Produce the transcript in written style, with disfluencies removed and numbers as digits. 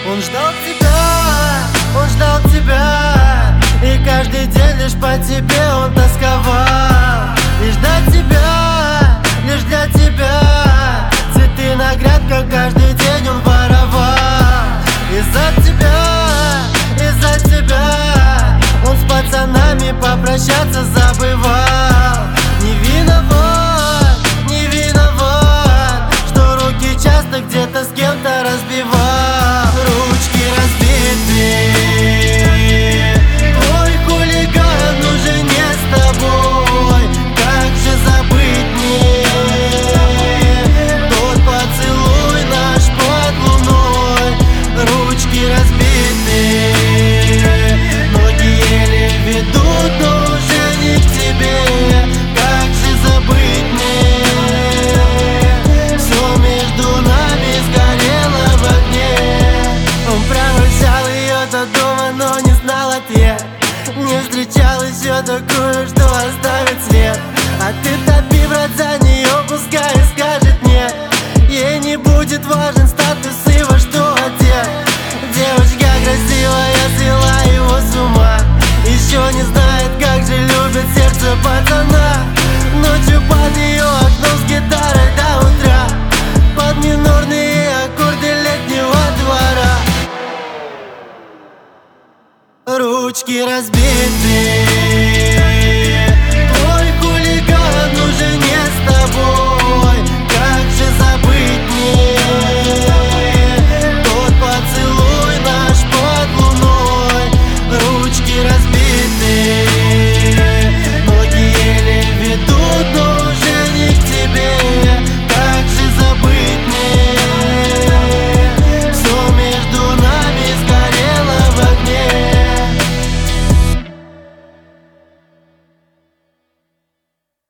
Он ждал тебя, и каждый день лишь по тебе он тосковал. Лишь до тебя, лишь для тебя цветы на грядках каждый день он воровал. Из-за тебя он с пацанами попрощаться забывал. Не виноват, не виноват, что руки часто где-то с кем-то разбивал. Ручки разбиты, ой, хулиган, уже не с тобой. Как же забыть мне тот поцелуй наш под луной? Ручки разбиты, ноги еле ведут, но уже не к тебе. Как же забыть мне? Все между нами сгорело в огне. Он провожал ее до дома, но не знал ответ. Не встречал еще такую, что оставит след. А ты топи, брат, за нее, пускай скажет нет. Ей не будет важен статус и во что одет. Девочка красивая свела его с ума. Еще не знает, как же любит сердце пацана. Ночью под ее окном с гитарой до утра, под минорные аккорды летнего двора. Ручки разбиты,